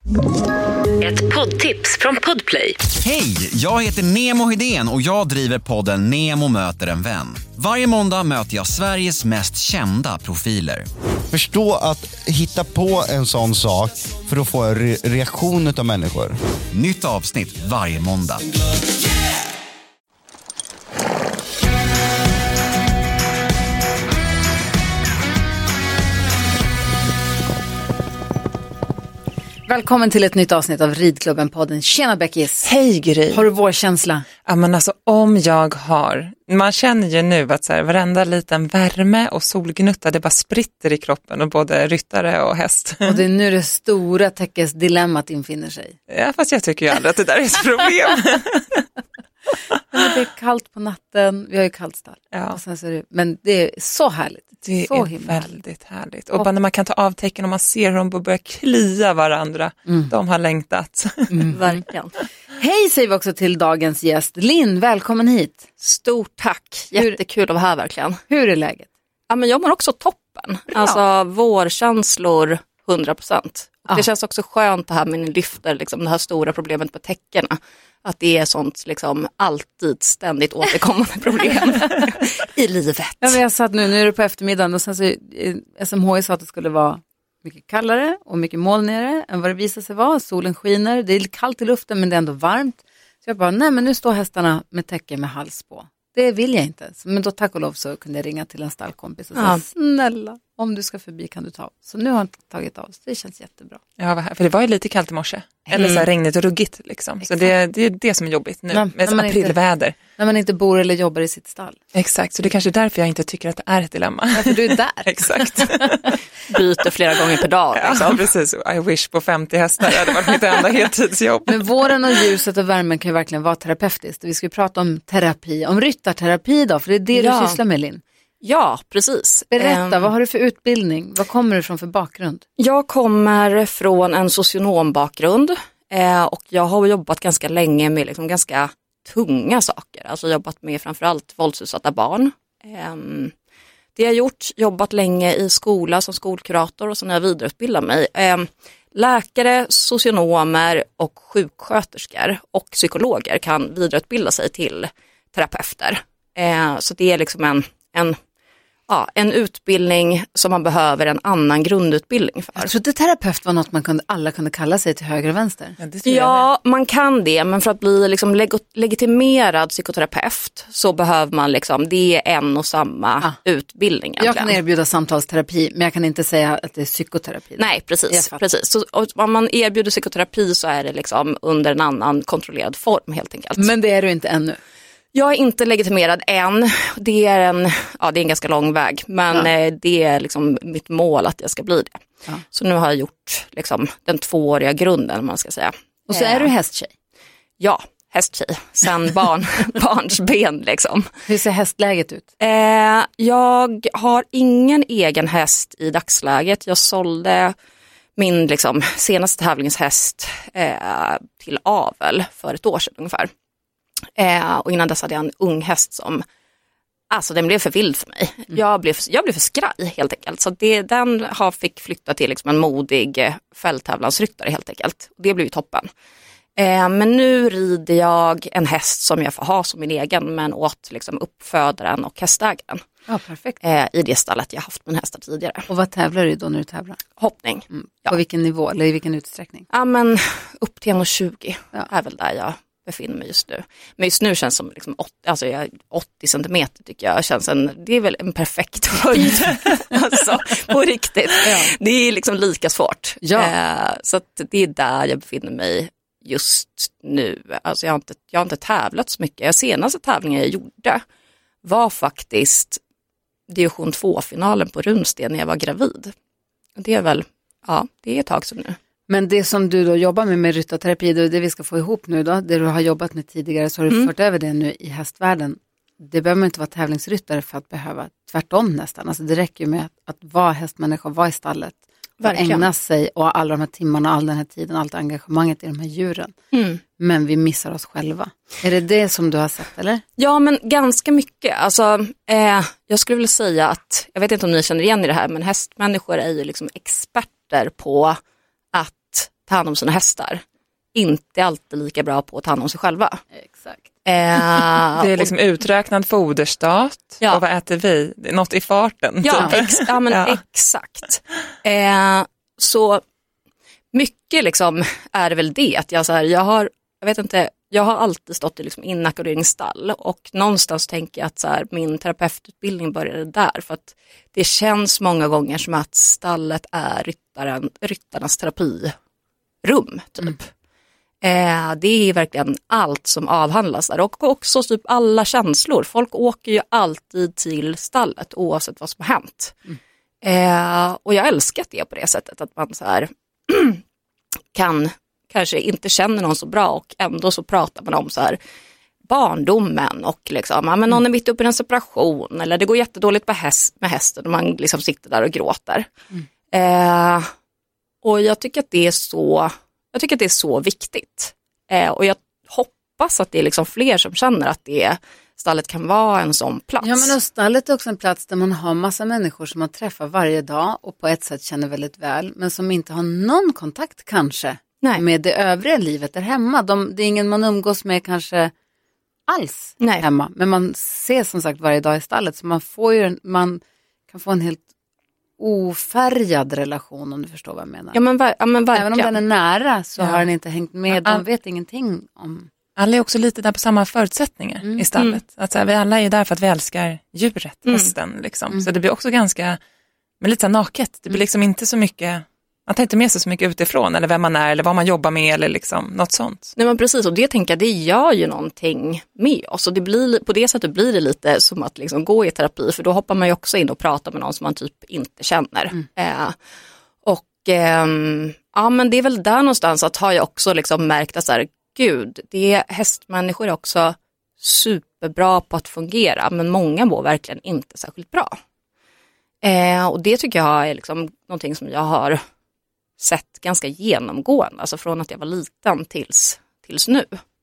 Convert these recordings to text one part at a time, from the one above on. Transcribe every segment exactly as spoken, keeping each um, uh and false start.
Ett poddtips från Podplay. Hej, jag heter Nemo Hedén och jag driver podden Nemo möter en vän. Varje måndag möter jag Sveriges mest kända profiler. Förstå att hitta på en sån sak för att få en re- reaktion av människor. Nytt avsnitt varje måndag. Välkommen till ett nytt avsnitt av Ridklubben-podden. Tjena Beckis. Hej Gry. Har du vårkänsla? Ja men alltså om jag har. Man känner ju nu att så här, varenda liten värme och solgnutta det bara spritter i kroppen och både ryttare och häst. Och det är nu det stora täckesdilemmat infinner sig. Ja fast jag tycker ju aldrig att det där är ett problem. Men det är kallt på natten, vi har ju kallt stall. Ja. Och sen så är det, men det är så härligt. Det så är himla väldigt härligt. härligt. Och bara när man kan ta av tecken och man ser hur de börjar klia varandra. Mm. De har längtat. Mm. Verkligen. Hej säger vi också till dagens gäst. Linn, välkommen hit. Stort tack. Jättekul att vara här verkligen. Hur är läget? Ja, men jag mår också toppen. Bra. Alltså vårkänslor hundra procent. Ja. Det känns också skönt det här med ni lyfter liksom, det här stora problemet med täckerna. Att det är sånt liksom alltid ständigt återkommande problem i livet. Ja, men jag satt nu, nu är det på eftermiddagen och sen så S M H I sa att det skulle vara mycket kallare och mycket molnigare än vad det visade sig vara. Solen skiner, det är kallt i luften men det är ändå varmt. Så jag bara, nej men nu står hästarna med täcke med hals på. Det vill jag inte. Men då tack och lov så kunde jag ringa till en stallkompis och säga, ja. Snälla, om du ska förbi kan du ta av. Så nu har han tagit av, så det känns jättebra. Ja, för det var ju lite kallt i morse. Eller så här regnigt och ruggigt liksom. Så det, det är det som är jobbigt nu, Nej, med aprilväder. Inte, när man inte bor eller jobbar i sitt stall. Exakt, så det är kanske är därför jag inte tycker att det är ett dilemma. Ja, för du är där. Exakt. Byter flera gånger per dag. Liksom. Ja, precis. I wish på femtio hästar. Det hade varit mitt enda heltidsjobb. Men våren och ljuset och värmen kan ju verkligen vara terapeutiskt. Vi ska ju prata om terapi, om ryttarterapi då, för det är det ja. du sysslar med, Linn. Ja, precis. Berätta, um, vad har du för utbildning? Vad kommer du från för bakgrund? Jag kommer från en socionombakgrund eh, och jag har jobbat ganska länge med liksom ganska tunga saker. Alltså jobbat med framförallt våldsutsatta barn. Eh, det jag har gjort, jobbat länge i skola som skolkurator och så när jag vidareutbildar mig. Eh, läkare, socionomer och sjuksköterskor och psykologer kan vidareutbilda sig till terapeuter. Eh, så det är liksom en, en Ja, en utbildning som man behöver en annan grundutbildning för. Jag trodde terapeut var något man kunde, alla kunde kalla sig till höger och vänster. Ja, ja man kan det, men för att bli liksom leg- legitimerad psykoterapeut så behöver man liksom, det är en och samma ah. utbildning. Egentligen. Jag kan erbjuda samtalsterapi, men jag kan inte säga att det är psykoterapi. Nej, precis. precis. Så om man erbjuder psykoterapi så är det liksom under en annan kontrollerad form helt enkelt. Men det är du inte ännu? Jag är inte legitimerad än. Det är en, ja, det är en ganska lång väg. Men ja. det är liksom mitt mål att jag ska bli det. Ja. Så nu har jag gjort liksom, den tvååriga grunden, man ska säga. Och så är du hästtjej? Ja, hästtjej. Sen barn, barns ben liksom. Hur ser hästläget ut? Eh, jag har ingen egen häst i dagsläget. Jag sålde min liksom, senaste tävlingshäst eh, till avel för ett år sedan ungefär. Eh, och innan dess hade jag en ung häst som, alltså den blev för vild för mig. Mm. Jag, blev, jag blev för skraj helt enkelt. Så det, den har fick flytta till liksom en modig eh, fälttävlansryttare helt enkelt. Och det blev ju toppen. Eh, men nu rider jag en häst som jag får ha som min egen, men åt liksom uppfödaren och hästägaren. Ja, perfekt. Eh, I det stallet jag haft mina hästar tidigare. Och vad tävlar du då när du tävlar? Hoppning. Mm. Ja. På vilken nivå eller i vilken utsträckning? Ja, men upp till en tjugo ja. är väl där jag befinner mig just nu. Men just nu känns som liksom åttio, alltså jag, åttio centimeter tycker jag känns en, det är väl en perfekt höjd. Alltså på riktigt. Ja. Det är liksom lika svårt. Ja. Eh, så att det är där jag befinner mig just nu. Alltså jag har inte, jag har inte tävlat så mycket. Senaste tävlingen jag gjorde var faktiskt division två-finalen på Runsten när jag var gravid. Det är väl, ja, det är ett tag sedan nu. Men det som du då jobbar med med ryttarterapi, det, det vi ska få ihop nu då, det du har jobbat med tidigare, så har du mm. fört över det nu i hästvärlden. Det behöver man inte vara tävlingsryttare för att behöva, tvärtom nästan. Alltså det räcker ju med att, att vara hästmänniska, vara i stallet. Verkligen. Ägna sig och alla de här timmarna, all den här tiden, allt engagemanget i de här djuren. Mm. Men vi missar oss själva. Är det det som du har sett, eller? Ja, men ganska mycket. Alltså, eh, jag skulle vilja säga att, jag vet inte om ni känner igen i det här, men hästmänniskor är ju liksom experter på att ta hand om sina hästar inte alltid lika bra på att ta hand om sig själva. Exakt. Eh, det är liksom och, uträknad foderstat. Ja. Och vad äter vi? Det är något i farten. Ja, typ. ex, ja men ja. exakt. Eh, så mycket liksom är det väl det att jag så här, jag har, jag vet inte, jag har alltid stått i liksom inackorderingsstall och någonstans tänker jag att så här, min terapeututbildning började där för att det känns många gånger som att stallet är ryttaren, ryttarnas terapirum typ. Mm. Eh, det är verkligen allt som avhandlas där och också typ alla känslor. Folk åker ju alltid till stallet oavsett vad som har hänt. Mm. Eh, och jag älskar det på det sättet att man så här kan kanske inte känner någon så bra och ändå så pratar man om så här barndomen och liksom, ja, men någon är mitt uppe i en separation eller det går jättedåligt med, häst, med hästen och man liksom sitter där och gråter. Mm. Eh, och jag tycker att det är så jag tycker att det är så viktigt. Eh, och jag hoppas att det är liksom fler som känner att det stallet kan vara en sån plats. Ja, men och stallet är också en plats där man har massa människor som man träffar varje dag och på ett sätt känner väldigt väl men som inte har någon kontakt kanske Nej. med det övriga livet där hemma. De, det är ingen man umgås med kanske alls Nej. hemma. Men man ser som sagt varje dag i stallet så man, får ju, man kan få en helt ofärgad relation om du förstår vad jag menar. Ja, men, ja, men Även om den är nära så ja. har den inte hängt med. De vet ingenting om... Alla är också lite där på samma förutsättningar mm. i stallet. Mm. Att så här, vi alla är där för att vi älskar djuret, mm. hästen. Liksom. Mm. Så det blir också ganska, men lite så naket. Det blir liksom inte så mycket, man tar inte med sig så mycket utifrån. Eller vem man är, eller vad man jobbar med, eller liksom något sånt. Nej men precis, och det tänker jag, det gör ju någonting med oss. Och det blir, på det sättet blir det lite som att liksom gå i terapi. För då hoppar man ju också in och pratar med någon som man typ inte känner. Mm. Eh, och eh, ja men det är väl där någonstans att har jag också liksom märkt att så här, gud, det är hästmänniskor är också superbra på att fungera, men många mår verkligen inte särskilt bra. Eh, och det tycker jag är liksom någonting som jag har sett ganska genomgående, alltså från att jag var liten tills, tills nu.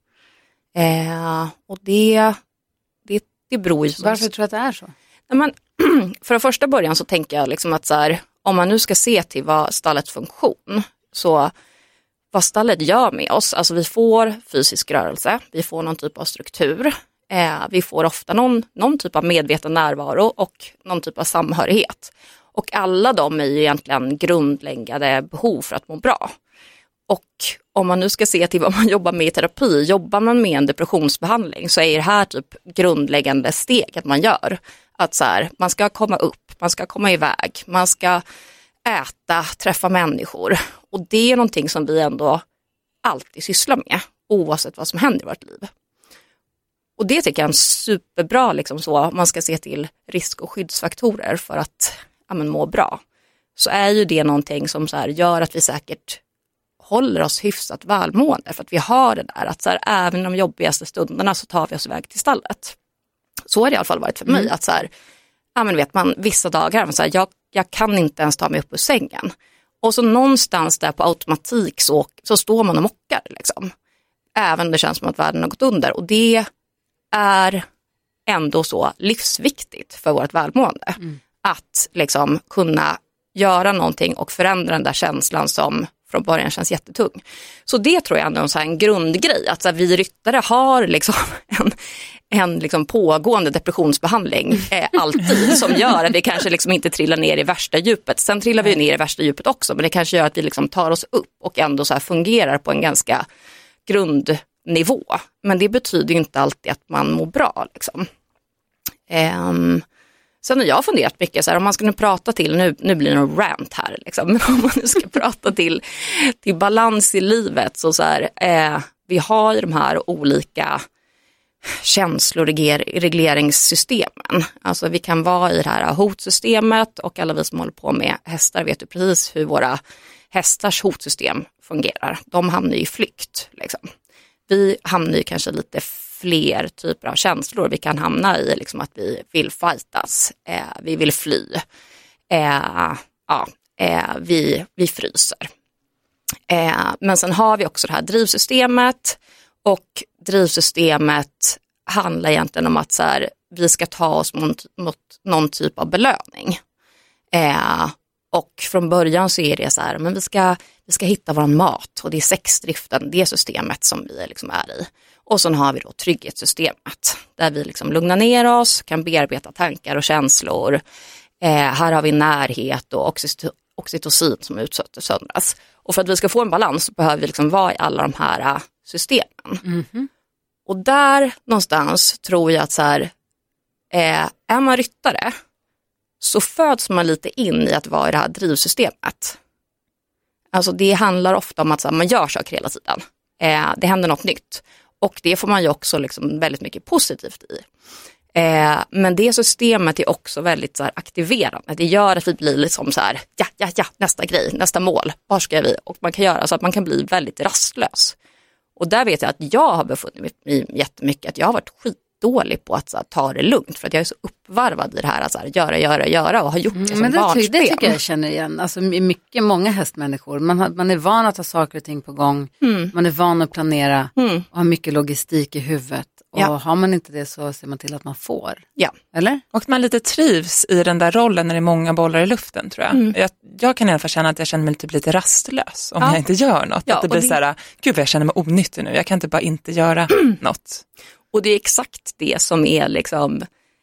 Eh, och det, det, det beror ju... Varför tror du att det är så? Nej, men, för den första början så tänker jag liksom att så här, om man nu ska se till vad stallets funktion, så vad stallet gör med oss, alltså vi får fysisk rörelse, vi får någon typ av struktur, eh, vi får ofta någon, någon typ av medveten närvaro och någon typ av samhörighet. Och alla de är ju egentligen grundläggande behov för att må bra. Och om man nu ska se till vad man jobbar med i terapi, jobbar man med en depressionsbehandling så är det här typ grundläggande steget man gör. Att så här, man ska komma upp, man ska komma iväg, man ska äta, träffa människor. Och det är någonting som vi ändå alltid sysslar med, oavsett vad som händer i vårt liv. Och det tycker jag är en superbra, liksom så, om man ska se till risk- och skyddsfaktorer för att ja, men, må bra. Så är ju det någonting som så här, gör att vi säkert håller oss hyfsat välmående. För att vi har det där att så här, även de jobbigaste stunderna så tar vi oss iväg till stallet. Så har det i alla fall varit för mig. Mm. Att så här, ja, men vet man, vissa dagar, så här, jag, jag kan inte ens ta mig upp ur sängen. Och så någonstans där på automatik så, så står man och mockar. Liksom. Även det känns som att världen har gått under. Och det är ändå så livsviktigt för vårt välmående. Mm. Att liksom kunna göra någonting och förändra den där känslan som från början känns jättetung. Så det tror jag ändå är en, så här, en grundgrej. Att så här, vi ryttare har liksom en, en liksom pågående depressionsbehandling eh, alltid. Som gör att vi kanske liksom inte trillar ner i värsta djupet. Sen trillar vi ner i värsta djupet också. Men det kanske gör att vi liksom tar oss upp och ändå så här fungerar på en ganska grundnivå. Men det betyder ju inte alltid att man mår bra. Liksom. Um, Sen har jag funderat mycket så här, om man ska nu prata till, nu, nu blir det någon rant här liksom, men om man nu ska prata till, till balans i livet så så här, eh, vi har ju de här olika känsloregleringssystemen. Alltså vi kan vara i det här hotsystemet och alla vi som håller på med hästar vet ju precis hur våra hästars hotsystem fungerar. De hamnar i flykt liksom. Vi hamnar ju kanske lite fler typer av känslor. Vi kan hamna i liksom att vi vill fightas, eh, vi vill fly, eh, ja, eh, vi, vi fryser. Eh, men sen har vi också det här drivsystemet och drivsystemet handlar egentligen om att så här, vi ska ta oss mot, mot någon typ av belöning. Eh, och från början så är det så här, men vi ska, vi ska hitta vår mat och det är sexdriften, det systemet som vi liksom är i. Och sen har vi då trygghetssystemet där vi liksom lugnar ner oss, kan bearbeta tankar och känslor. Eh, här har vi närhet och oxyto- oxytocin som utsätter söndras. Och för att vi ska få en balans så behöver vi liksom vara i alla de här systemen. Mm-hmm. Och där någonstans tror jag att så här, eh, är man ryttare så föds man lite in i att vara i det här drivsystemet. Alltså det handlar ofta om att så här, man gör saker hela tiden. Eh, det händer något nytt. Och det får man ju också liksom väldigt mycket positivt i. Eh, men det systemet är också väldigt så här, aktiverande. Det gör att vi blir liksom så här, ja, ja, ja, nästa grej, nästa mål. Var ska vi? Och man kan göra så att man kan bli väldigt rastlös. Och där vet jag att jag har befunnit mig i jättemycket. Att jag har varit skitdålig på att så här, ta det lugnt. För att jag är så uppvarvad i det här att så här, göra, göra, göra. Och har gjort det mm, som men det, barnsben. ty- det tycker jag känner igen. Alltså mycket, många hästmänniskor. Man, har, man är van att ha saker och ting på gång. Mm. Man är van att planera. Mm. Och ha mycket logistik i huvudet. Och Ja. har man inte det så ser man till att man får. Ja. Eller? Och man lite trivs i den där rollen när det är många bollar i luften, tror jag. Mm. Jag, jag kan i alla fall känna att jag känner mig typ lite rastlös om Ja. jag inte gör något. Ja, att det och blir det- så här, gud vad jag känner mig onyttig nu. Jag kan inte bara inte göra något. Och det är exakt det som är liksom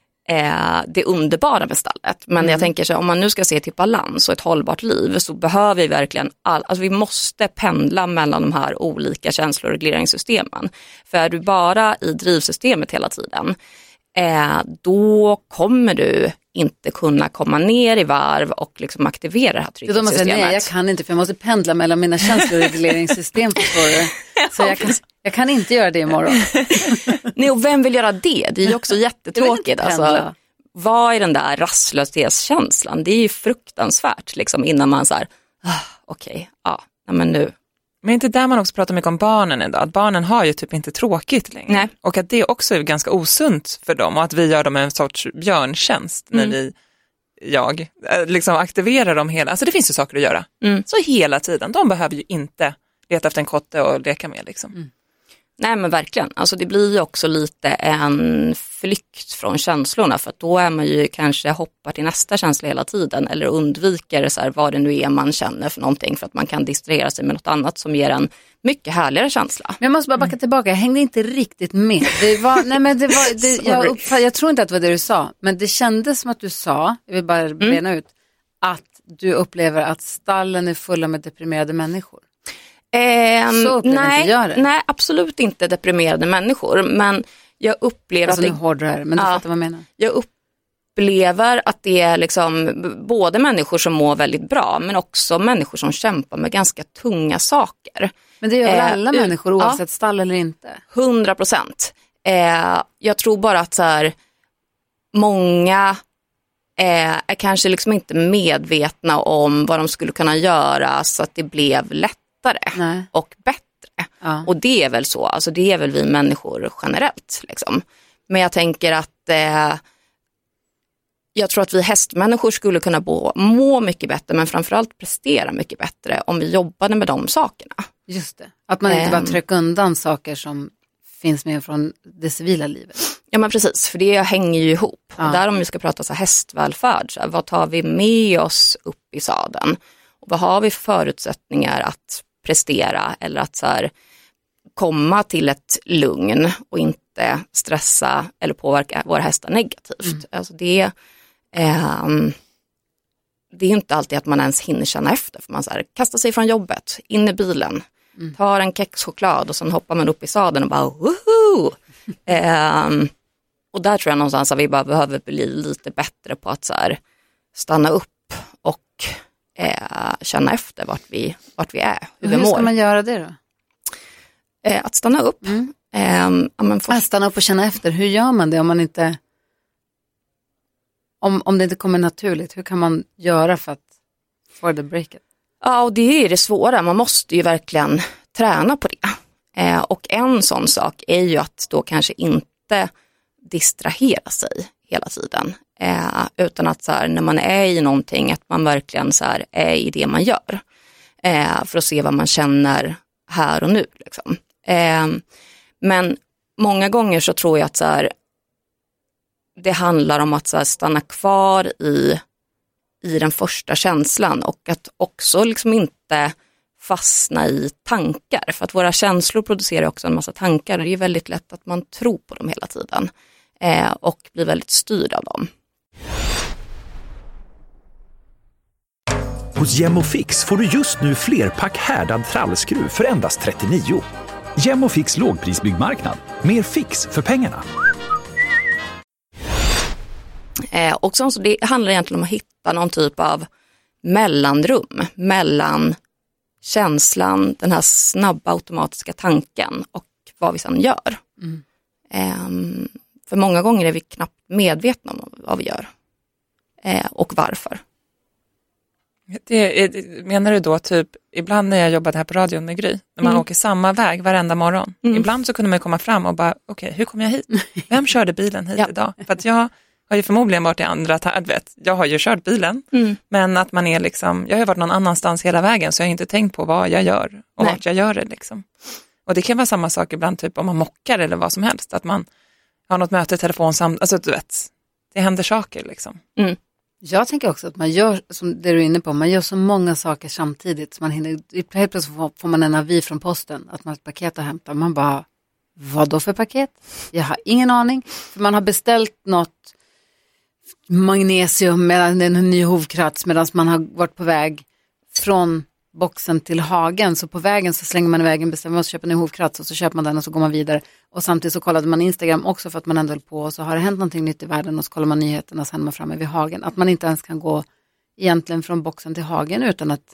eh, det underbara med stallet. Men Mm. jag tänker så om man nu ska se till balans och ett hållbart liv så behöver vi verkligen all, alltså vi måste pendla mellan de här olika känslo- och regleringssystemen. För är du bara i drivsystemet hela tiden eh, då kommer du inte kunna komma ner i varv och liksom aktivera det här Det är då man säger, trygghetssystemet. nej jag kan inte för jag måste pendla mellan mina känsloregleringssystem, förstår du. Så jag kan, jag kan inte göra det imorgon. Nej, och vem vill göra det? Det är ju också Jag vill jättetråkigt. inte Alltså, pendla. vad är den där rastlöshetskänslan? Det är ju fruktansvärt liksom, innan man så här, ah, okej, okay, ja, nej, men nu. Men inte där man också pratar mycket om barnen idag. Att barnen har ju typ inte tråkigt längre. Nej. Och att det också är ganska osunt för dem. Och att vi gör dem en sorts björntjänst när Mm. vi, jag, eh, liksom aktiverar dem hela. Alltså det finns ju saker att göra. Mm. Så hela tiden. De behöver ju inte leta efter en kotte och leka med liksom. Mm. Nej men verkligen, alltså det blir ju också lite en flykt från känslorna för att då är man ju kanske hoppar till nästa känsla hela tiden eller undviker så här, vad det nu är man känner för någonting för att man kan distrahera sig med något annat som ger en mycket härligare känsla. Men jag måste bara backa tillbaka, jag hängde inte riktigt med. Det var, nej men det var, det, jag, uppfatt, jag tror inte att det var det du sa, men det kändes som att du sa, jag vill bara bena ut, att du upplever att stallen är fulla med deprimerade människor. Ehm, Så upplever nej, inte jag det. nej, absolut inte deprimerade människor, men jag upplever Alltså att nu det, hårdare här, men du Ja. fattar vad jag menar. jag upplever att det är liksom både människor som mår väldigt bra men också människor som kämpar med ganska tunga saker. Men det gör väl Eh, alla ut- människor ja. oavsett stall eller inte. Hundra procent. Eh, jag tror bara att så här, många eh, är kanske liksom inte medvetna om vad de skulle kunna göra så att det blev lättare Nej. och bättre. Ja. Och det är väl så, alltså det är väl vi människor generellt liksom. Men jag tänker att eh, jag tror att vi hästmänniskor skulle kunna må, må mycket bättre men framförallt prestera mycket bättre om vi jobbade med de sakerna. Just det, att man inte bara Ehm. trycker undan saker som finns med från det civila livet. Ja men precis, för det hänger ju ihop. Ja. Och där om vi ska prata så här hästvälfärd, så här, vad tar vi med oss upp i sadeln? Och vad har vi för förutsättningar att prestera eller att så här, komma till ett lugn och inte stressa eller påverka våra hästar negativt. Mm. Alltså det, ehm, det är inte alltid att man ens hinner känna efter. För man så här, kastar sig från jobbet, in i bilen, Mm. tar en kexchoklad och sen hoppar man upp i sadeln och bara woho! Ehm, och där tror jag någonstans att vi bara behöver bli lite bättre på att så här, stanna upp och eh, känna efter vart vi, vart vi är, hur vi Hur ska mår. man göra det då? Eh, att stanna upp. Mm. Ehm, ja, men för, Att stanna upp och känna efter, hur gör man det om man inte om, om det inte kommer naturligt, hur kan man göra för att få det breaket? ja, och det är det svåra. Man måste ju verkligen träna på det. Eh, och en sån sak är ju att då kanske inte distrahera sig hela tiden. Eh, utan att så här, när man är i någonting, att man verkligen så här, är i det man gör. Eh, för att se vad man känner här och nu. Liksom. Eh, men många gånger så tror jag att så här, det handlar om att så här, stanna kvar i, i den första känslan och att också liksom inte fastna i tankar. För att våra känslor producerar också en massa tankar. Och det är väldigt lätt att man tror på dem hela tiden. Eh, och blir väldigt styrd av dem. Hos Gemofix får du just nu flerpack härdad trallskruv för endast trettionio. Gemofix lågprisbyggmarknad. Mer fix för pengarna. Eh, och så, så det handlar egentligen om att hitta någon typ av mellanrum mellan känslan, den här snabba automatiska tanken och vad vi sedan gör. Mm. Eh, för många gånger är vi knappt medvetna om vad vi gör eh, och varför. Det är, menar du då typ, ibland när jag jobbade här på radion med Gry, när man mm. åker samma väg varenda morgon, mm. ibland så kunde man komma fram och bara, okej, okay, hur kom jag hit? Vem körde bilen hit ja. idag? För att jag har ju förmodligen varit i andra, vet, jag har ju kört bilen, mm. men att man är liksom, jag har varit någon annanstans hela vägen så jag har inte tänkt på vad jag gör och Nej. vart jag gör det liksom. Och det kan vara samma sak ibland typ om man mockar eller vad som helst, att man har något möte i telefon, alltså du vet, det händer saker liksom. Mm. Jag tänker också att man gör, som det du är inne på, man gör så många saker samtidigt. Så man hinner, helt plötsligt får man en avi från posten att man har ett paket att hämta. Man bara, vad då för paket? Jag har ingen aning. För man har beställt något magnesium med en ny hovkrats medan man har varit på väg från boxen till hagen. Så på vägen så slänger man iväg en bestämmer och köper en hovkrats och så köper man den och så går man vidare. Och samtidigt så kollade man Instagram också för att man ändå höll på och så har det hänt någonting nytt i världen och så kollar man nyheterna och sen är man framme vid hagen. Att man inte ens kan gå egentligen från boxen till hagen utan att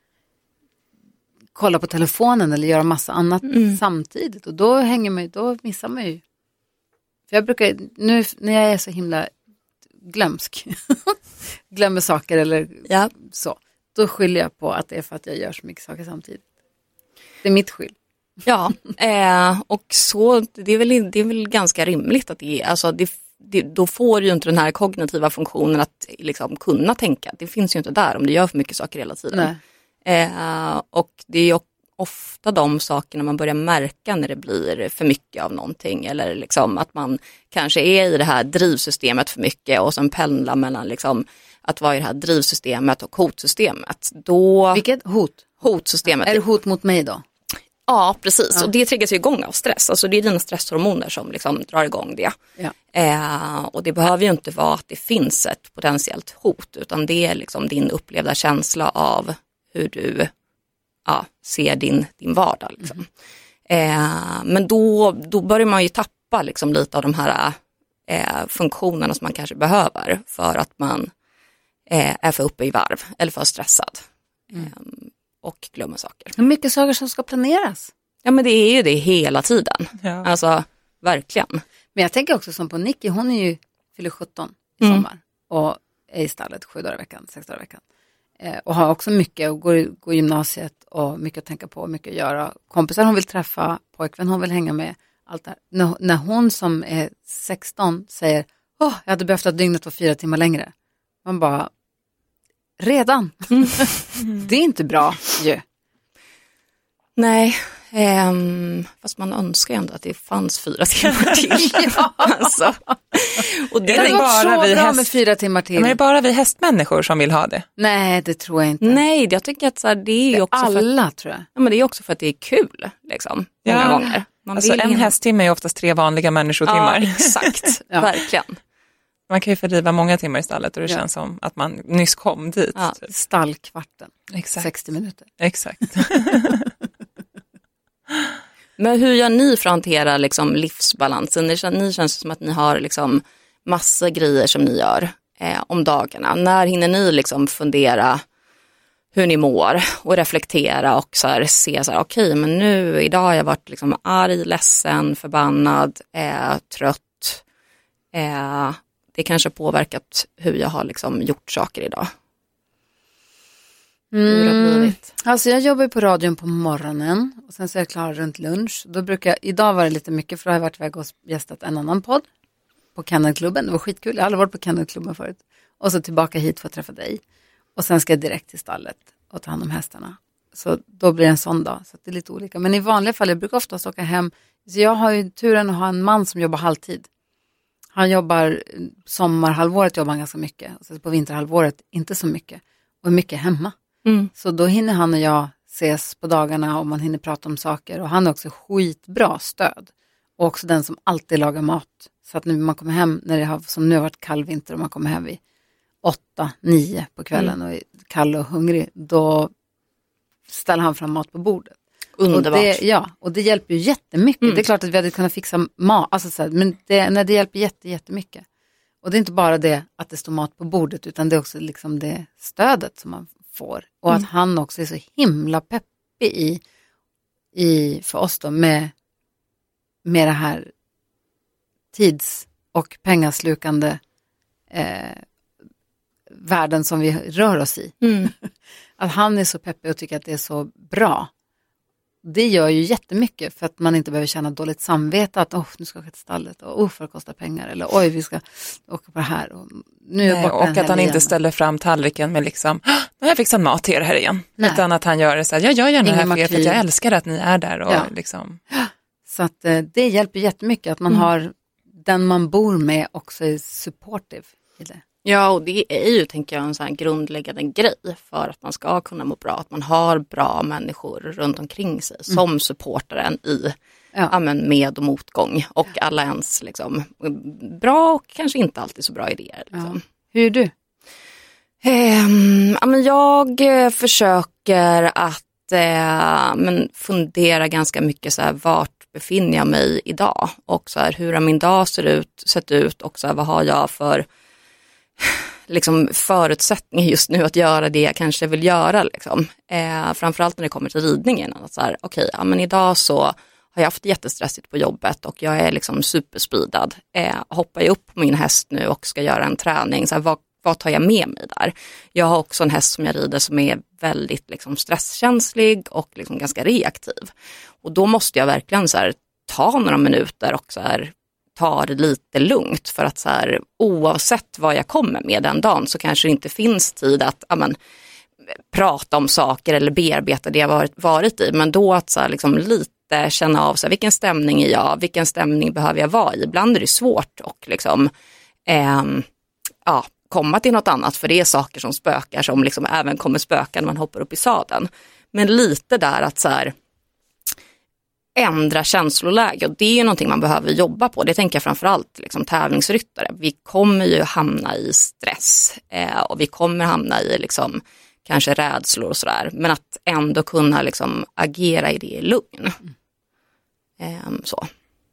kolla på telefonen eller göra massa annat mm. samtidigt. Och då hänger man då missar man ju. För jag brukar, nu när jag är så himla glömsk, glömmer saker eller ja. så. Då skyller jag på att det är för att jag gör så mycket saker samtidigt. Det är mitt skyll. Ja, eh, och så det är, väl, det är väl ganska rimligt att det är, alltså det, det, då får ju inte den här kognitiva funktionen att liksom kunna tänka. Det finns ju inte där om du gör för mycket saker hela tiden. Eh, och det är ju ofta de sakerna man börjar märka när det blir för mycket av någonting. Eller liksom att man kanske är i det här drivsystemet för mycket och sen pendlar mellan liksom att vara i det här drivsystemet och hotsystemet. Då... Vilket hot? Hotsystemet. Är det hot mot mig då? Ja, precis. Ja. Och det triggas ju igång av stress. Alltså det är dina stresshormoner som liksom drar igång det. Ja. Eh, och det behöver ju inte vara att det finns ett potentiellt hot. Utan det är liksom din upplevda känsla av hur du ja, ser din, din vardag. Liksom. Mm. Eh, men då, då börjar man ju tappa liksom lite av de här eh, funktionerna som man kanske behöver. För att man eh, är för uppe i varv eller för stressad. Mm. Eh, och glömmer saker. Hur mycket saker som ska planeras? Ja, men det är ju det hela tiden. Ja. Alltså, verkligen. Men jag tänker också som på Nicky, hon är ju fyller sjutton i sommar. Mm. Och är i stallet sju dagar i veckan, sex dagar i veckan. Eh, och har också mycket och går, går gymnasiet och mycket att tänka på, mycket att göra. Kompisar hon vill träffa, pojkvän hon vill hänga med. Allt där. När, när hon som är sexton säger, åh, oh, jag hade behövt att dygnet var fyra timmar längre. Man bara... Redan. Mm. Det är inte bra ju. Nej, ehm, fast man önskar ändå att det fanns fyra timmar till. Ja. Alltså. Och det, det är bara så vi bra häst... med fyra timmar till. Men det är bara vi hästmänniskor som vill ha det. Nej, det tror jag inte. Nej, jag tycker att så här, det är ju det är också alla, för att, tror jag. Ja, men det är också för att det är kul, liksom. Ja. Många gånger. Man alltså, en hästtimme är oftast tre vanliga människotimmar. Ja, exakt. Ja. Verkligen. Man kan ju fördriva många timmar i stallet och det ja. känns som att man nyss kom dit. Ja, typ. Stallkvarten. Exakt. sextio minuter. Exakt. Men hur gör ni för att hantera liksom, livsbalansen? Ni, ni känns som att ni har liksom, massa grejer som ni gör eh, om dagarna. När hinner ni liksom, fundera hur ni mår och reflektera och så här, se så här, okej, okay, men nu idag har jag varit liksom, arg, ledsen, förbannad, eh, trött. Eh, det kanske påverkat hur jag har liksom gjort saker idag. Hur har det blivit? Alltså jag jobbar på radion på morgonen och sen så är jag klar runt lunch. Då brukar jag, idag var det lite mycket för då har jag varit iväg och gästat en annan podd på Kennelklubben. Det var skitkul, jag har aldrig varit på Kennelklubben förut. Och så tillbaka hit för att träffa dig. Och sen ska jag direkt till stallet och ta hand om hästarna. Så då blir det en sån dag, så det är lite olika. Men i vanliga fall, jag brukar oftast åka hem. Så jag har ju turen att ha en man som jobbar halvtid. Han jobbar, sommarhalvåret jobbar han ganska mycket. Och så på vinterhalvåret inte så mycket. Och mycket hemma. Mm. Så då hinner han och jag ses på dagarna och man hinner prata om saker. Och han är också skitbra stöd. Och också den som alltid lagar mat. Så att när man kommer hem, när det har, som nu har varit kall vinter och man kommer hem vid åtta, nio på kvällen mm. och är kall och hungrig, då ställer han fram mat på bordet. Underbart. Och det, ja, och det hjälper ju jättemycket. Mm. Det är klart att vi hade kunnat fixa mat, alltså så här, men det, nej, det hjälper jätte, jättemycket. Och det är inte bara det att det står mat på bordet, utan det är också liksom det stödet som man får. Och mm. att han också är så himla peppig i, i för oss då, med, med det här tids- och pengaslukande eh, världen som vi rör oss i. Mm. Att han är så peppig och tycker att det är så bra. Det gör ju jättemycket för att man inte behöver känna dåligt samvete att oh, nu ska jag åka till stallet och oh, för att kosta pengar eller oj vi ska åka på det här. Och, nu är Nej, och att han inte ställer fram tallriken med liksom, nu har jag fixat mat till er här igen. Nej. Utan att han gör det så här, jag gör gärna det här för er för att jag älskar att ni är där. Och ja. liksom. Så att eh, det hjälper jättemycket att man mm. har den man bor med också är supportive i det. Ja, och det är ju, tänker jag, en sån här grundläggande grej för att man ska kunna må bra. Att man har bra människor runt omkring sig mm. som supportar en i ja. Ja, men med- och motgång. Och alla ens liksom, bra och kanske inte alltid så bra idéer. Liksom. Ja. Hur är du? Um, ja, men jag försöker att eh, men fundera ganska mycket så här, vart befinner jag mig idag? Och så här, hur har min dag ser ut, sett ut och så här, vad har jag för liksom förutsättningar just nu att göra det jag kanske vill göra liksom. Eh, framförallt när det kommer till ridningen. Att så här, okej, ja, men idag så har jag haft jättestressigt på jobbet och jag är liksom superspeedad. Eh, hoppar jag upp på min häst nu och ska göra en träning, så här, vad, vad tar jag med mig där? Jag har också en häst som jag rider som är väldigt liksom stresskänslig och liksom ganska reaktiv. Och då måste jag verkligen så här, ta några minuter och så här, ta det lite lugnt för att så här, oavsett vad jag kommer med den dagen så kanske det inte finns tid att amen, prata om saker eller bearbeta det jag varit, varit i. Men då att så här, liksom, lite känna av så här, vilken stämning är jag, vilken stämning behöver jag vara i. Ibland är det svårt och liksom, eh, ja, komma till något annat för det är saker som spökar som liksom även kommer spöka när man hoppar upp i sadeln. Men lite där att så här, ändra känsloläge och det är någonting man behöver jobba på. Det tänker jag framförallt liksom, tävlingsryttare. Vi kommer ju hamna i stress eh, och vi kommer hamna i liksom, kanske rädslor och sådär. Men att ändå kunna liksom, agera i det i lugn. Eh, så.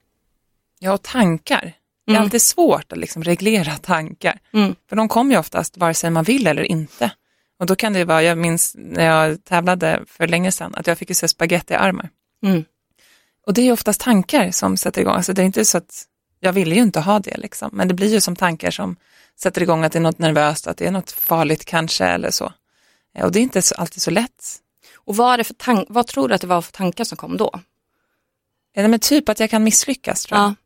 Ja, och tankar. Det är mm. alltid svårt att liksom, reglera tankar. Mm. För de kommer ju oftast vare sig man vill eller inte. Och då kan det vara, jag minns när jag tävlade för länge sedan att jag fick ju se spagettiarmar. Mm. Och det är ju oftast tankar som sätter igång. Alltså det är inte så att jag vill ju inte ha det liksom. Men det blir ju som tankar som sätter igång att det är något nervöst, att det är något farligt kanske eller så. Och det är inte så, alltid så lätt. Och vad, är det för tank- vad tror du att det var för tankar som kom då? Är det med typ att jag kan misslyckas tror jag? Ja,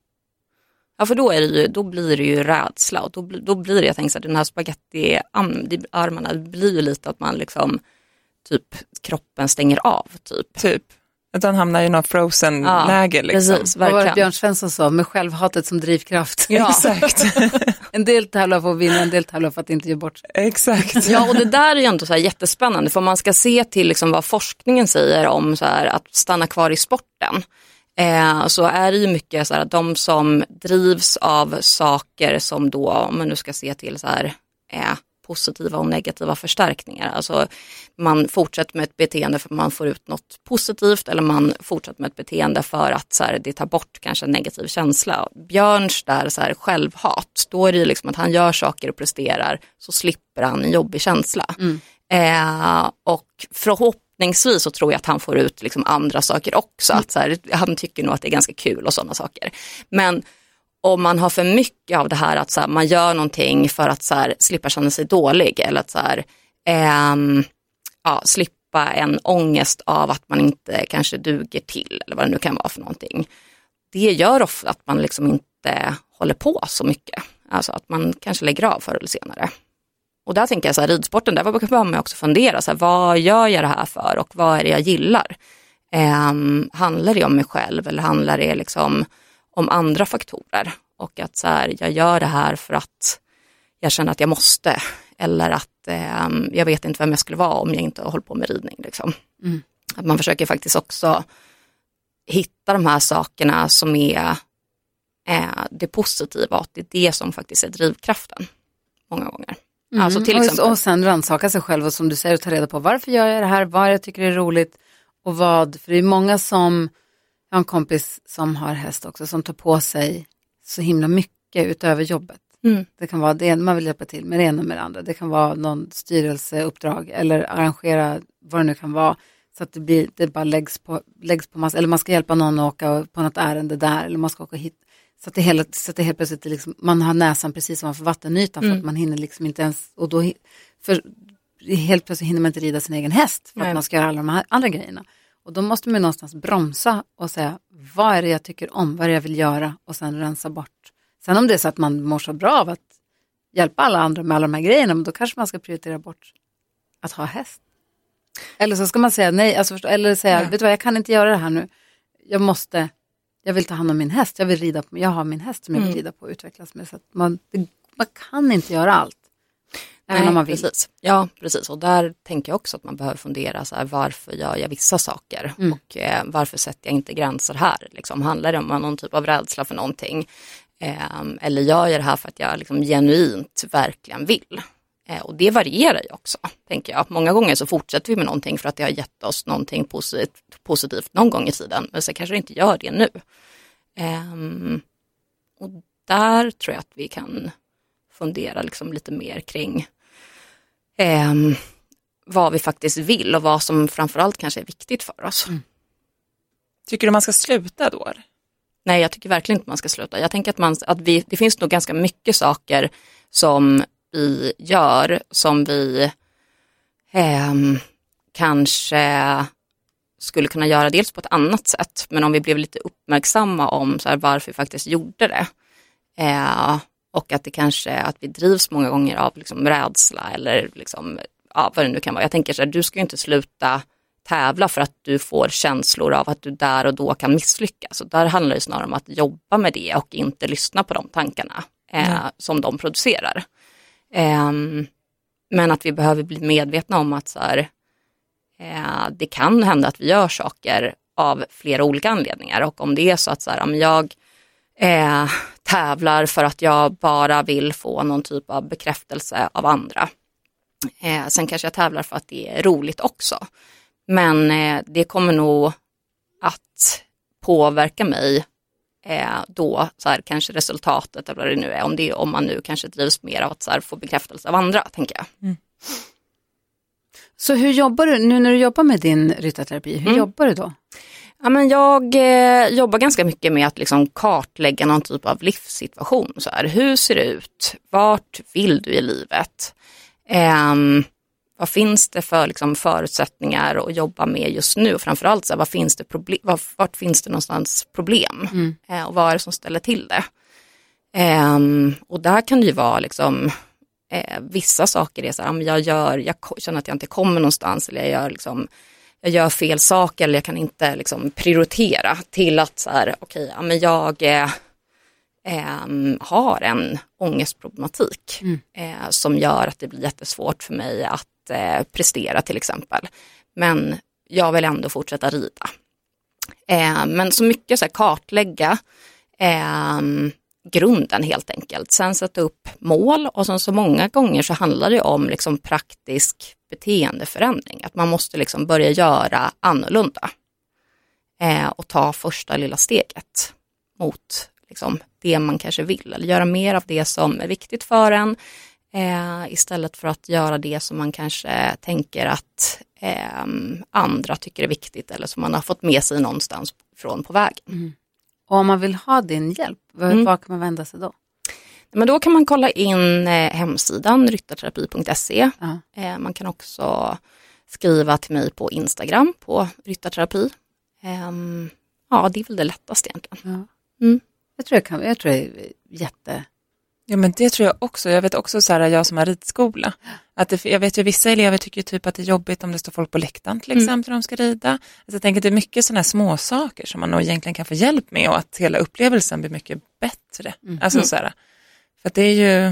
ja för då, är det ju, då blir det ju rädsla. Och då, då blir det, jag tänker så här, den här spagettiarmarna blir ju lite att man liksom typ kroppen stänger av typ. Typ. Att han hamnar i något frozen-läge. Ja, liksom. Precis, vad var det Björn Svensson sa? Med självhatet som drivkraft. Ja. Exakt. En del tävlar för att vinna, en del tävlar för att inte ge bort sig. Exakt. Ja, och det där är ju ändå så här jättespännande. För man ska se till liksom vad forskningen säger om så här, att stanna kvar i sporten. Eh, så är det ju mycket så här, att de som drivs av saker som då, om man nu ska se till så här... Eh, positiva och negativa förstärkningar. Alltså man fortsätter med ett beteende för att man får ut något positivt eller man fortsätter med ett beteende för att så här, det tar bort kanske en negativ känsla. Björns där så här, självhat, då är det ju liksom att han gör saker och presterar så slipper han en jobbig känsla. Mm. Eh, och förhoppningsvis så tror jag att han får ut liksom andra saker också. Mm. Att, så här, han tycker nog att det är ganska kul och sådana saker. Men om man har för mycket av det här att så här, man gör någonting för att så här, slippa känna sig dålig eller att så här, ähm, ja, slippa en ångest av att man inte kanske duger till eller vad det nu kan vara för någonting. Det gör ofta att man liksom inte håller på så mycket. Alltså att man kanske lägger av förr eller senare. Och där tänker jag så här, ridsporten, där behöver man också fundera så här, vad gör jag det här för och vad är det jag gillar? Ähm, handlar det om mig själv eller handlar det liksom om andra faktorer och att så här, jag gör det här för att jag känner att jag måste eller att eh, jag vet inte vem jag skulle vara om jag inte håller på med ridning. Liksom. Mm. Att man försöker faktiskt också hitta de här sakerna som är eh, det positiva, och det är det som faktiskt är drivkraften många gånger. Mm. Alltså till exempel. och, och sen rannsaka sig själv och som du säger, ta reda på varför gör jag det här, vad jag tycker är roligt och vad, för det är många som, jag har en kompis som har häst också som tar på sig så himla mycket utöver jobbet. Mm. Det kan vara det ena, man vill hjälpa till med det ena med det andra. Det kan vara någon styrelseuppdrag eller arrangera vad det nu kan vara. Så att det, blir, det bara läggs på, läggs på massa, eller man ska hjälpa någon att åka på något ärende där, eller man ska åka hit. Så att det, hela, så att det helt plötsligt liksom, man har näsan precis som man får vattenytan, mm. för att man hinner liksom inte ens, och då för helt plötsligt hinner man inte rida sin egen häst för Nej. Att man ska göra alla de här andra grejerna. Och då måste man någonstans bromsa och säga, vad är det jag tycker om, vad är det jag vill göra, och sen rensa bort. Sen om det är så att man mår så bra av att hjälpa alla andra med alla de här grejerna, men då kanske man ska prioritera bort att ha häst. Eller så ska man säga nej, alltså förstå, eller säga, ja. vet du vad, jag kan inte göra det här nu. Jag måste, jag vill ta hand om min häst, jag vill rida på, jag har min häst som jag vill mm. rida på och utvecklas med. Så att man, det, man kan inte göra allt. Även nej, om man vill. Precis. Ja, precis. Och där tänker jag också att man behöver fundera så här, varför gör jag vissa saker? Mm. Och eh, varför sätter jag inte gränser här? Liksom, handlar det om någon typ av rädsla för någonting? Eh, eller gör jag det här för att jag liksom genuint verkligen vill? Eh, och det varierar ju också, tänker jag. Många gånger så fortsätter vi med någonting för att det har gett oss någonting positivt, positivt någon gång i tiden. Men så kanske det inte gör det nu. Eh, och där tror jag att vi kan fundera liksom lite mer kring eh, vad vi faktiskt vill och vad som framförallt kanske är viktigt för oss. Mm. Tycker du man ska sluta då? Nej, jag tycker verkligen inte man ska sluta. Jag tänker att, man, att vi, det finns nog ganska mycket saker som vi gör som vi eh, kanske skulle kunna göra dels på ett annat sätt, men om vi blev lite uppmärksamma om så här, varför vi faktiskt gjorde det. Eh, och att det kanske, att vi drivs många gånger av liksom rädsla eller liksom, ja, vad det nu kan vara. Jag tänker så här, du ska ju inte sluta tävla för att du får känslor av att du där och då kan misslyckas. Så där handlar det snarare om att jobba med det och inte lyssna på de tankarna eh, mm. som de producerar. Eh, men att vi behöver bli medvetna om att så här, eh, det kan hända att vi gör saker av flera olika anledningar. Och om det är så att så här, om jag eh, tävlar för att jag bara vill få någon typ av bekräftelse av andra. Eh, sen kanske jag tävlar för att det är roligt också. Men eh, det kommer nog att påverka mig eh, då så här, kanske resultatet eller vad det nu är. Om, det, om man nu kanske drivs mer av att så här, få bekräftelse av andra, tänker jag. Mm. Så hur jobbar du, nu när du jobbar med din ryttarterapi, hur mm. jobbar du då? Ja, men jag eh, jobbar ganska mycket med att liksom kartlägga någon typ av livssituation. Så här, hur ser det ut? Vart vill du i livet? Eh, vad finns det för liksom, förutsättningar att jobba med just nu? Och framförallt, så här, vad finns det problem, var, vart finns det någonstans problem? Mm. Eh, och vad är det som ställer till det? Eh, och där kan det ju vara liksom, eh, vissa saker är så här, jag, gör, jag känner att jag inte kommer någonstans, eller jag gör liksom jag gör fel saker eller jag kan inte liksom prioritera, till att så här, okej, ja, men jag eh, eh, har en ångestproblematik mm. eh, som gör att det blir jättesvårt för mig att eh, prestera till exempel. Men jag vill ändå fortsätta rida. Eh, men så mycket så här, kartlägga eh, grunden helt enkelt. Sen sätta upp mål, och sen så många gånger så handlar det om liksom praktisk beteendeförändring. Att man måste liksom börja göra annorlunda eh, och ta första lilla steget mot liksom det man kanske vill. Eller göra mer av det som är viktigt för en eh, istället för att göra det som man kanske tänker att eh, andra tycker är viktigt eller som man har fått med sig någonstans från på vägen. Mm. Och om man vill ha din hjälp, var, mm. var kan man vända sig då? Men då kan man kolla in eh, hemsidan ryttarterapi punkt se. Uh-huh. Eh, man kan också skriva till mig på Instagram på ryttarterapi. Eh, ja, det är väl det lättaste egentligen. Uh-huh. Mm. Jag tror jag kan, jag tror det är jätte... Ja, men det tror jag också. Jag vet också så här, jag som har ridskola, att det, jag vet ju vissa elever tycker typ att det är jobbigt om det står folk på läktaren till exempel mm. när de ska rida. Alltså jag tänker att det är mycket sådana här små saker som man nog egentligen kan få hjälp med, och att hela upplevelsen blir mycket bättre. Mm. Alltså så här, för att det är ju,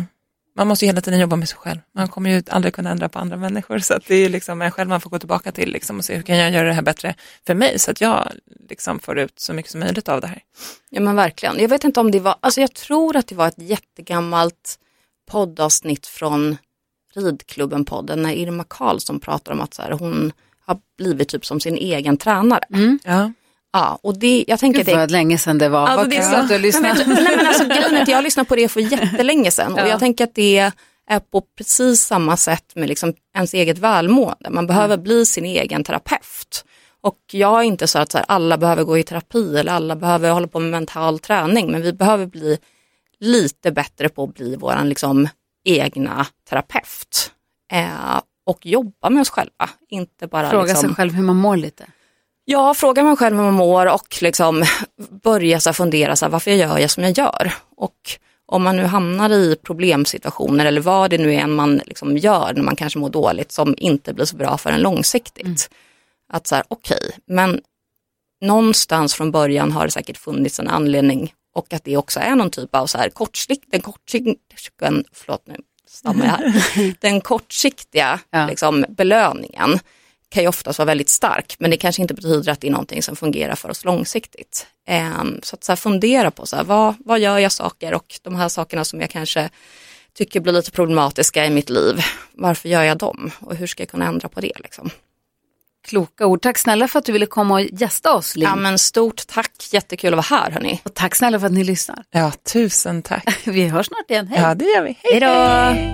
man måste ju hela tiden jobba med sig själv. Man kommer ju aldrig kunna ändra på andra människor. Så att det är liksom en själv man får gå tillbaka till liksom, och se hur kan jag göra det här bättre för mig. Så att jag liksom får ut så mycket som möjligt av det här. Ja men verkligen. Jag vet inte om det var, alltså jag tror att det var ett jättegammalt poddavsnitt från Ridklubben-podden när Irma Karlsson pratar om att så här, hon har blivit typ som sin egen tränare. Mm. Ja. Ja, och det, jag tänker Gud, det... vad länge sedan det var. Alltså, vad det är kul så... att du lyssnar. Nej men, nej, men alltså grejen är att jag har lyssnat på det för jättelänge sedan. Ja. Och jag tänker att det är på precis samma sätt med liksom ens eget välmående. Man behöver Mm. bli sin egen terapeut. Och jag är inte så att så här, alla behöver gå i terapi eller alla behöver hålla på med mental träning. Men vi behöver bli lite bättre på att bli våran liksom egna terapeut. Eh, och jobba med oss själva. Inte bara Fråga liksom... sig själv hur man mår lite. Ja, fråga mig själv hur man mår och liksom börja så här fundera så här, varför gör jag som jag gör? Och om man nu hamnar i problemsituationer eller vad det nu är man liksom gör när man kanske mår dåligt som inte blir så bra för en långsiktigt. Mm. Att så här, okej, okay, men någonstans från början har det säkert funnits en anledning och att det också är någon typ av så här kortsikt, den kortsiktiga, förlåt nu stammar jag här, den kortsiktiga ja. liksom, belöningen kan ju oftast vara väldigt stark, men det kanske inte betyder att det är någonting som fungerar för oss långsiktigt. Um, så att så här, fundera på så här, vad, vad gör jag saker och de här sakerna som jag kanske tycker blir lite problematiska i mitt liv, varför gör jag dem och hur ska jag kunna ändra på det liksom? Kloka ord. Tack snälla för att du ville komma och gästa oss, Linn. Ja men stort tack, jättekul att vara här hörni. Och tack snälla för att ni lyssnar. Ja, tusen tack. Vi hörs snart igen, hej. Ja det gör vi, hej, hej då. Hej.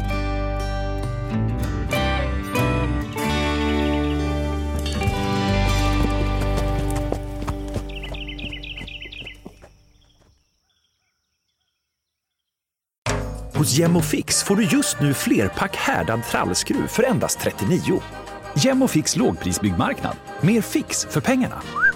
Hos Gemofix får du just nu flerpack härdad trallskruv för endast trettionio. Gemofix lågprisbyggmarknad. Mer fix för pengarna.